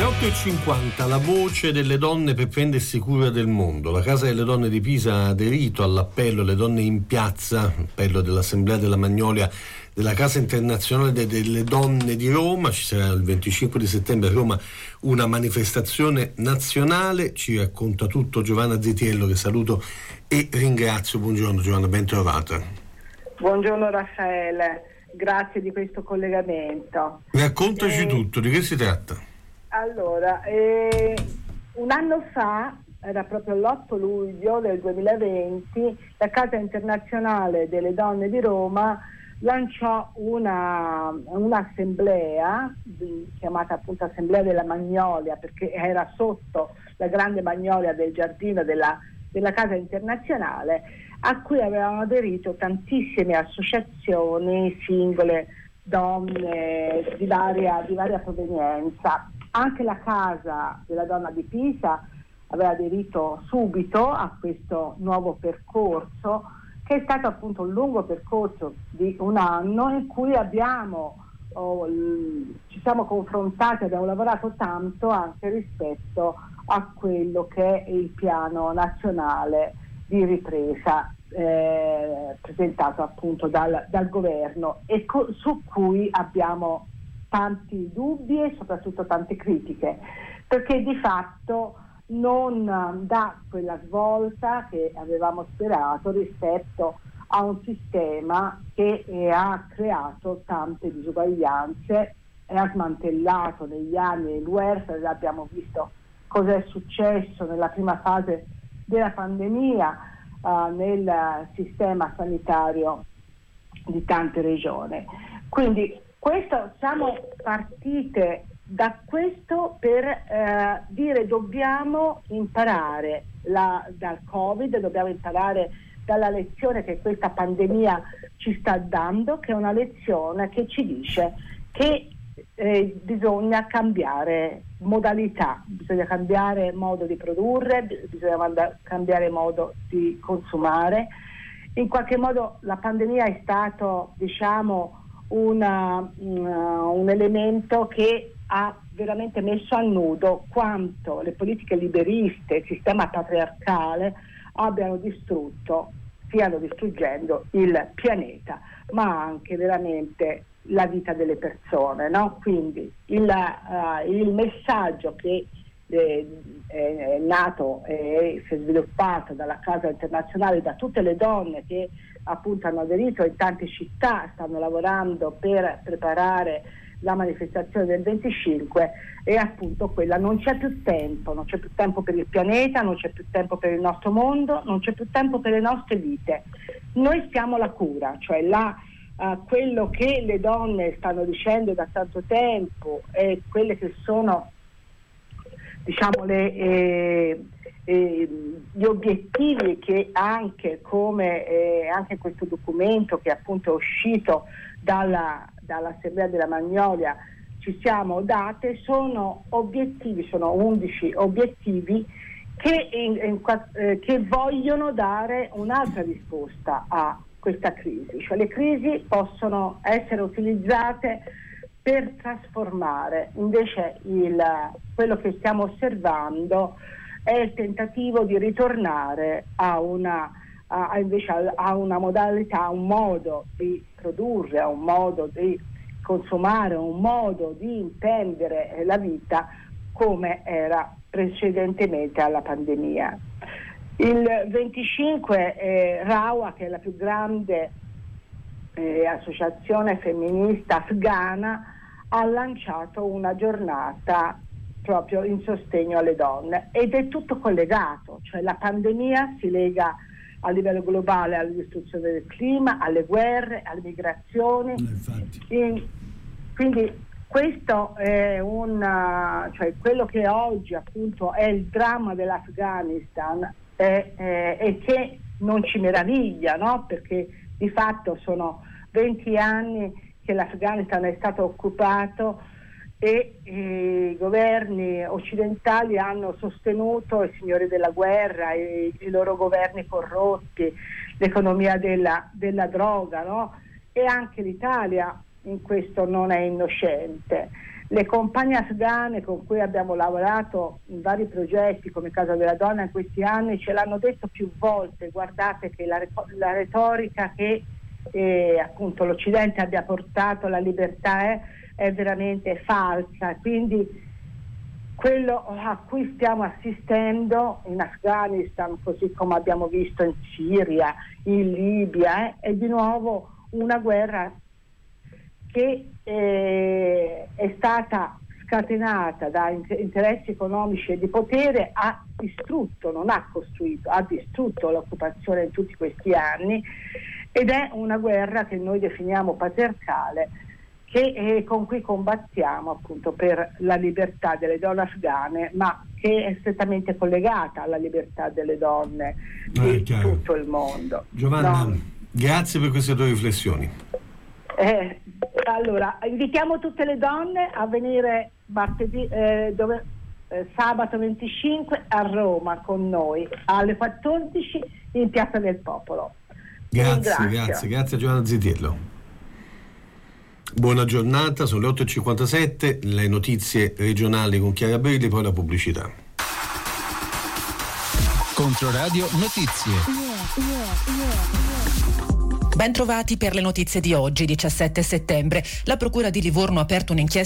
8:50, la voce delle donne per prendersi cura del mondo. La Casa delle Donne di Pisa ha aderito all'appello Le Donne in Piazza, appello dell'Assemblea della Magnolia della Casa Internazionale delle Donne di Roma. Ci sarà il 25 di settembre a Roma una manifestazione nazionale. Ci racconta tutto Giovanna Zitiello, che saluto e ringrazio. Buongiorno Giovanna, ben trovata. Buongiorno Raffaele, grazie di questo collegamento. Raccontaci tutto, di che si tratta? Allora, un anno fa, era proprio l'8 luglio del 2020, la Casa Internazionale delle Donne di Roma lanciò un'assemblea chiamata appunto Assemblea della Magnolia, perché era sotto la grande magnolia del giardino della Casa Internazionale, a cui avevano aderito tantissime associazioni, singole donne di varia provenienza. Anche la Casa della Donna di Pisa aveva aderito subito a questo nuovo percorso, che è stato appunto un lungo percorso di un anno in cui ci siamo confrontati, abbiamo lavorato tanto anche rispetto a quello che è il piano nazionale di ripresa presentato appunto dal governo e su cui abbiamo tanti dubbi e soprattutto tante critiche, perché di fatto non dà quella svolta che avevamo sperato rispetto a un sistema che ha creato tante disuguaglianze e ha smantellato negli anni il welfare. Abbiamo visto cosa è successo nella prima fase della pandemia nel sistema sanitario di tante regioni. Quindi siamo partite da questo per dire dobbiamo imparare dal Covid, dobbiamo imparare dalla lezione che questa pandemia ci sta dando, che è una lezione che ci dice che bisogna cambiare modalità, bisogna cambiare modo di produrre, bisogna cambiare modo di consumare. In qualche modo la pandemia è stato, diciamo, un elemento che ha veramente messo a nudo quanto le politiche liberiste, il sistema patriarcale stiano distruggendo il pianeta, ma anche veramente la vita delle persone, no? Quindi il messaggio che è nato e si è sviluppato dalla Casa Internazionale, da tutte le donne che appunto hanno aderito in tante città, stanno lavorando per preparare la manifestazione del 25, è appunto quella: non c'è più tempo per il pianeta, non c'è più tempo per il nostro mondo, non c'è più tempo per le nostre vite. Noi siamo la cura, cioè quello che le donne stanno dicendo da tanto tempo e quelle che sono, diciamo, gli obiettivi che anche questo documento che appunto è uscito dall'Assemblea della Magnolia ci siamo date, sono 11 obiettivi che vogliono dare un'altra risposta a questa crisi. Cioè, le crisi possono essere utilizzate per trasformare. Invece quello che stiamo osservando è il tentativo di ritornare a una modalità, a un modo di produrre, a un modo di consumare, a un modo di intendere la vita come era precedentemente alla pandemia. Il 25 Rawa, che è la più grande associazione femminista afghana, ha lanciato una giornata proprio in sostegno alle donne, ed è tutto collegato, cioè la pandemia si lega a livello globale alla distruzione del clima, alle guerre, alle migrazioni. Quindi questo è cioè quello che oggi appunto è il dramma dell'Afghanistan e che non ci meraviglia, no? Perché di fatto sono 20 anni che l'Afghanistan è stato occupato e i governi occidentali hanno sostenuto i signori della guerra, i loro governi corrotti, l'economia della droga, no? E anche l'Italia in questo non è innocente. Le compagne afghane con cui abbiamo lavorato in vari progetti come Casa della Donna in questi anni ce l'hanno detto più volte: guardate che la retorica che appunto l'Occidente abbia portato alla libertà è veramente falsa, quindi quello a cui stiamo assistendo in Afghanistan, così come abbiamo visto in Siria, in Libia, è di nuovo una guerra che è stata scatenata da interessi economici e di potere, ha distrutto, non ha costruito, ha distrutto l'occupazione in tutti questi anni, ed è una guerra che noi definiamo patriarcale, con cui combattiamo appunto per la libertà delle donne afghane, ma che è strettamente collegata alla libertà delle donne di tutto il mondo. Giovanna, grazie per queste tue riflessioni. Allora, invitiamo tutte le donne a venire sabato 25 a Roma con noi alle 14 in Piazza del Popolo. Grazie Giovanna Zitiello. Buona giornata, sono le 8.57, le notizie regionali con Chiara Brilli, poi la pubblicità. Controradio Notizie. Ben trovati per le notizie di oggi, 17 settembre. La Procura di Livorno ha aperto un'inchiesta